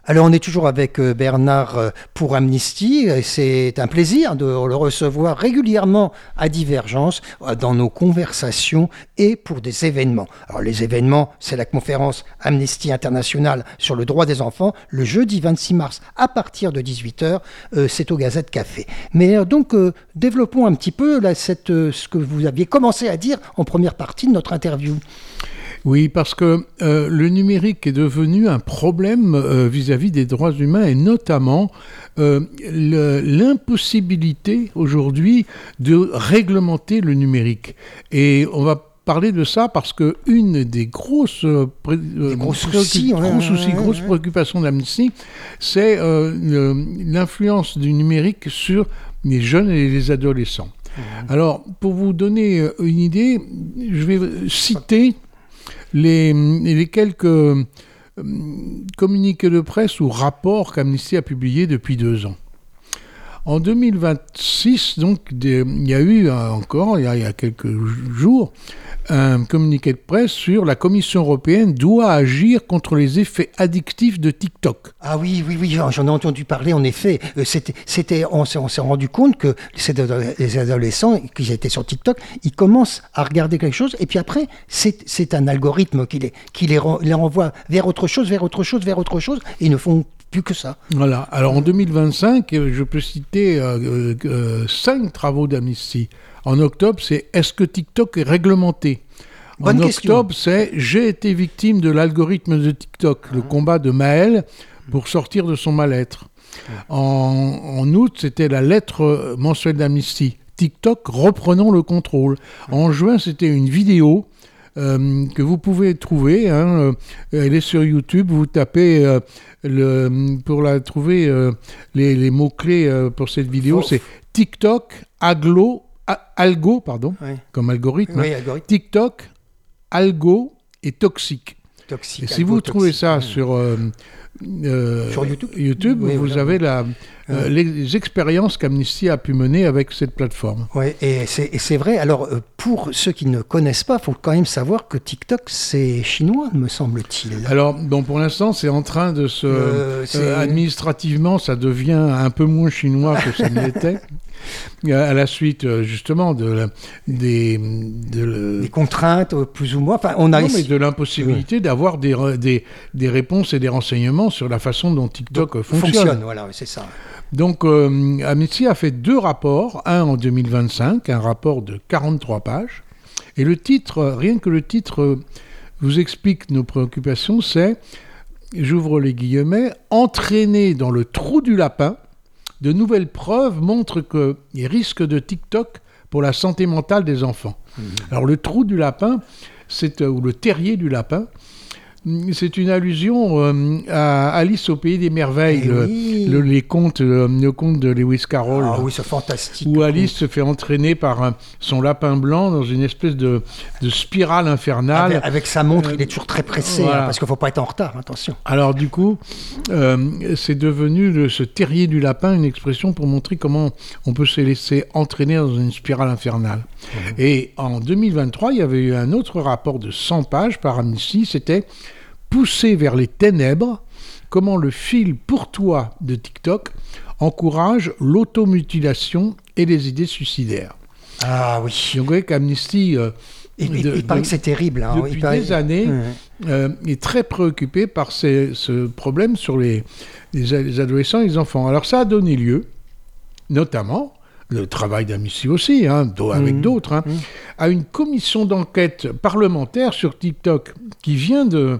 Alors, on est toujours avec Bernard pour Amnesty. C'est un plaisir de le recevoir régulièrement à Divergence dans nos conversations et pour des événements. Alors, les événements, c'est la conférence Amnesty International sur le droit des enfants, le jeudi 26 mars à partir de 18h. C'est au Gazette Café. Mais donc, développons un petit peu là, ce que vous aviez commencé à dire en première partie de notre interview. Oui, parce que le numérique est devenu un problème vis-à-vis des droits humains et notamment l'impossibilité aujourd'hui de réglementer le numérique. Et on va parler de ça parce que une des grosses préoccupations d'Amnesty, c'est l'influence du numérique sur les jeunes et les adolescents. Alors, pour vous donner une idée, je vais citer les quelques communiqués de presse ou rapports qu'Amnesty a publiés depuis 2 ans. En 2026, donc, il y a eu encore, il y a quelques jours, un communiqué de presse sur la Commission européenne doit agir contre les effets addictifs de TikTok. Ah oui, j'en ai entendu parler, en effet. On s'est rendu compte que les adolescents qui étaient sur TikTok, ils commencent à regarder quelque chose, et puis après, c'est un algorithme qui les renvoie vers autre chose, et ils ne font plus que ça. Voilà. Alors en 2025, je peux citer 5 travaux d'Amnesty. En octobre, c'est « Est-ce que TikTok est réglementé ?» Bonne En question. octobre, c'est « J'ai été victime de l'algorithme de TikTok », le combat de Maël pour sortir de son mal-être. En août, c'était la lettre mensuelle d'Amnesty. « TikTok, reprenons le contrôle ». En juin, c'était une vidéo que vous pouvez trouver. Elle est sur YouTube. Vous tapez pour la trouver, les mots-clés pour cette vidéo, c'est TikTok, algo, comme algorithme. Oui, algorithme. TikTok, algo et toxique. Toxique. Et si vous trouvez ça sur YouTube, oui, vous avez les expériences qu'Amnesty a pu mener avec cette plateforme. Oui, et c'est vrai. Alors, pour ceux qui ne connaissent pas, il faut quand même savoir que TikTok, c'est chinois, me semble-t-il. Alors, pour l'instant, c'est en train de administrativement, ça devient un peu moins chinois que ça ne l'était. À la suite, justement, des contraintes, plus ou moins. Enfin, mais de l'impossibilité d'avoir des réponses et des renseignements sur la façon dont TikTok fonctionne. Voilà, c'est ça. Donc, Amnesty a fait 2 rapports, un en 2025, un rapport de 43 pages. Et le titre, rien que le titre vous explique nos préoccupations, c'est, j'ouvre les guillemets, « Entraîner dans le trou du lapin ». De nouvelles preuves montrent que les risques de TikTok pour la santé mentale des enfants. Alors le trou du lapin, ou le terrier du lapin, c'est une allusion à Alice au pays des merveilles, le conte de Lewis Carroll. Ah oui, c'est fantastique. Où Alice se fait entraîner par son lapin blanc dans une espèce de spirale infernale. Avec sa montre, il est toujours très pressé, voilà. Parce qu'il ne faut pas être en retard, attention. Alors du coup, c'est devenu ce terrier du lapin une expression pour montrer comment on peut se laisser entraîner dans une spirale infernale. Et en 2023, il y avait eu un autre rapport de 100 pages par Amnesty, c'était Pousser vers les ténèbres, comment le fil pour toi de TikTok encourage l'automutilation et les idées suicidaires. Ah oui. Donc vous voyez qu'Amnesty, il paraît que c'est terrible. Depuis des années, est très préoccupé par ce problème sur les adolescents et les enfants. Alors ça a donné lieu, notamment, le travail d'Amnesty aussi, avec d'autres, à une commission d'enquête parlementaire sur TikTok qui vient de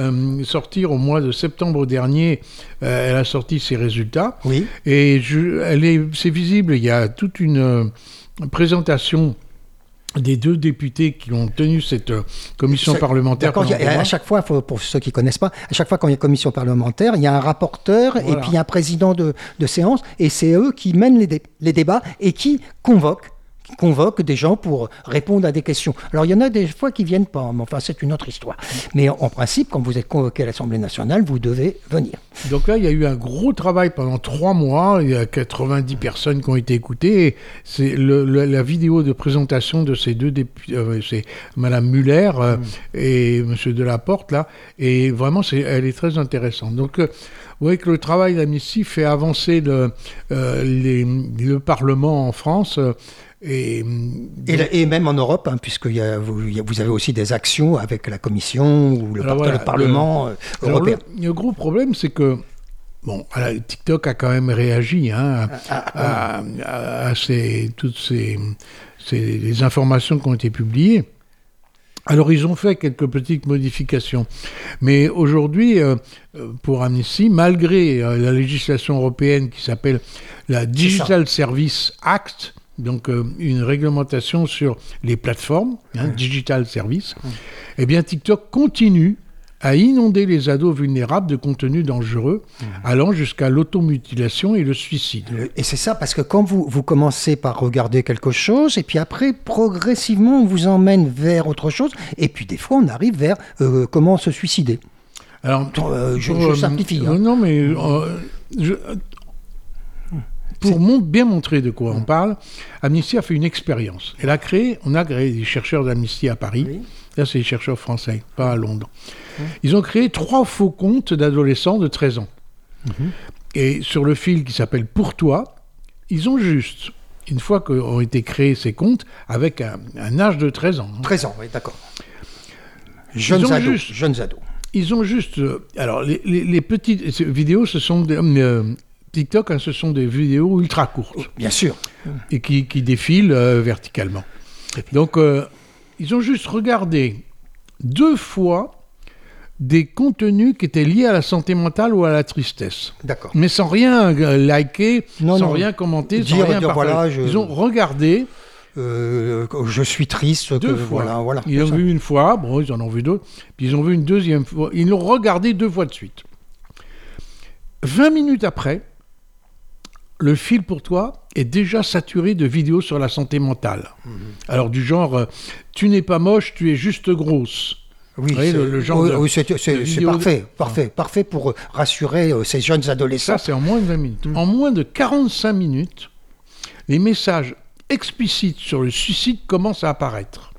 sortir au mois de septembre dernier. Elle a sorti ses résultats. Oui. Et c'est visible, il y a toute une présentation des 2 députés qui ont tenu cette commission parlementaire. D'accord, à chaque fois, pour ceux qui ne connaissent pas, à chaque fois quand il y a une commission parlementaire, il y a un rapporteur et puis il y a un président de séance, et c'est eux qui mènent les débats et qui convoquent des gens pour répondre à des questions. Alors, il y en a des fois qui ne viennent pas, mais enfin, c'est une autre histoire. Mais en principe, quand vous êtes convoqué à l'Assemblée nationale, vous devez venir. Donc là, il y a eu un gros travail pendant 3 mois. Il y a 90 personnes qui ont été écoutées. C'est la vidéo de présentation de ces 2 députés, c'est Mme Muller et M. Delaporte, là. Et vraiment, elle est très intéressante. Donc, Vous voyez que le travail d'Amnesty fait avancer le Parlement en France. Et même en Europe, hein, puisque vous avez aussi des actions avec la Commission ou le Parlement européen. Le gros problème, c'est que TikTok a quand même réagi à toutes les informations qui ont été publiées. Alors, ils ont fait quelques petites modifications. Mais aujourd'hui, pour Amnesty, malgré la législation européenne qui s'appelle la Digital Service Act, donc une réglementation sur les plateformes, Digital Service, eh bien TikTok continue à inonder les ados vulnérables de contenus dangereux, allant jusqu'à l'automutilation et le suicide. Et c'est ça, parce que quand vous commencez par regarder quelque chose, et puis après, progressivement, on vous emmène vers autre chose, et puis des fois, on arrive vers comment se suicider. Alors, je simplifie. Non, mais... Pour bien montrer de quoi on parle, Amnesty a fait une expérience. On a créé des chercheurs d'Amnesty à Paris. Oui. Là, c'est des chercheurs français, pas à Londres. Ils ont créé 3 faux comptes d'adolescents de 13 ans. Et sur le fil qui s'appelle « Pour toi », ils ont juste, une fois qu'ont été créés ces comptes, avec un âge de 13 ans. 13 ans, oui, d'accord. Jeunes ados. Ils ont juste... alors, les petites vidéos, ce sont TikTok, ce sont des vidéos ultra courtes. Bien sûr. Et qui défilent verticalement. Donc, ils ont juste regardé 2 fois des contenus qui étaient liés à la santé mentale ou à la tristesse. D'accord. Mais sans rien liker, rien commenter, sans rien partager. Ils ont regardé... je suis triste. 2 fois. Voilà, ils ont vu une fois, ils en ont vu d'autres, puis ils ont vu une deuxième fois. Ils l'ont regardé 2 fois de suite. 20 minutes après, le fil pour toi est déjà saturé de vidéos sur la santé mentale. Alors du genre, tu n'es pas moche, tu es juste grosse. Oui, le genre c'est parfait pour rassurer ces jeunes adolescents. Ça, c'est en moins de 20 minutes. En moins de 45 minutes, les messages explicites sur le suicide commencent à apparaître.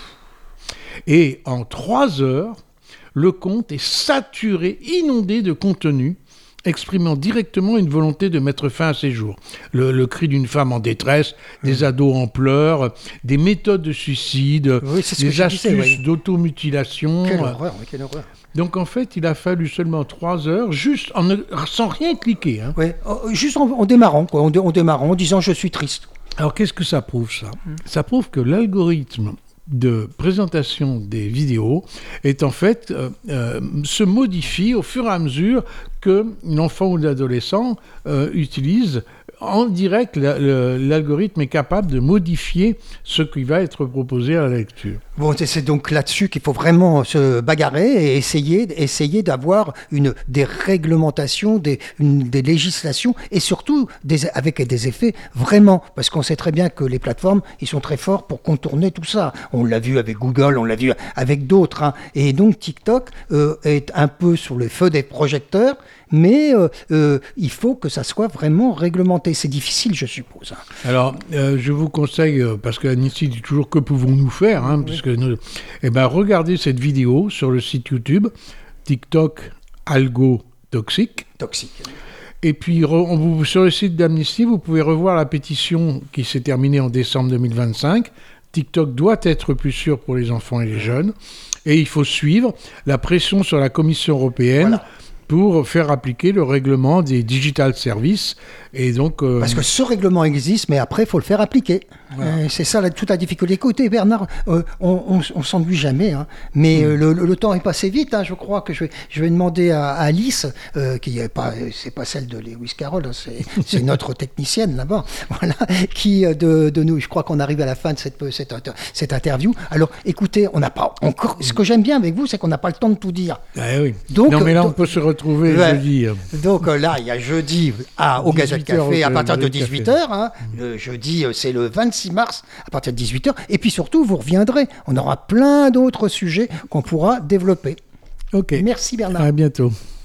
Et en 3 heures, le compte est saturé, inondé de contenu exprimant directement une volonté de mettre fin à ses jours. Le cri d'une femme en détresse, des ados en pleurs, des méthodes de suicide, des astuces d'automutilation. Quelle horreur. Donc en fait, il a fallu seulement 3 heures, juste sans rien cliquer. Juste en démarrant, en démarrant, en disant « je suis triste ». Alors qu'est-ce que ça prouve, ça ? Ça prouve que l'algorithme de présentation des vidéos est en fait se modifie au fur et à mesure que l'enfant ou l'adolescent utilise en direct. L'algorithme est capable de modifier ce qui va être proposé à la lecture. Bon, c'est donc là-dessus qu'il faut vraiment se bagarrer et essayer d'avoir des réglementations, des législations et surtout avec des effets vraiment, parce qu'on sait très bien que les plateformes, ils sont très forts pour contourner tout ça. On l'a vu avec Google, on l'a vu avec d'autres. Et donc TikTok est un peu sur le feu des projecteurs, mais il faut que ça soit vraiment réglementé. C'est difficile, je suppose. Alors, je vous conseille, parce que Amnesty dit toujours que pouvons-nous faire, puisque regardez cette vidéo sur le site YouTube, TikTok Algo Toxique. Et puis, sur le site d'Amnesty, vous pouvez revoir la pétition qui s'est terminée en décembre 2025. TikTok doit être plus sûr pour les enfants et les jeunes. Et il faut suivre la pression sur la Commission européenne pour faire appliquer le règlement des Digital Services. Et donc, parce que ce règlement existe, mais après, il faut le faire appliquer. Voilà. C'est ça toute la difficulté. Écoutez, Bernard, on s'ennuie jamais, mais le temps est passé vite. Je crois que je vais demander à Alice, qui c'est pas celle de Lewis Carroll, c'est notre technicienne là-bas, qui de nous. Je crois qu'on arrive à la fin de cette interview. Alors, écoutez, on n'a pas encore. Ce que j'aime bien avec vous, c'est qu'on n'a pas le temps de tout dire. Oui. Donc, non, mais là, on peut se retrouver jeudi. Donc là, il y a jeudi au Gazette Café à partir de 18h. Le jeudi, c'est le 26 mars à partir de 18h. Et puis surtout, vous reviendrez. On aura plein d'autres sujets qu'on pourra développer. Ok. Merci Bernard. À bientôt.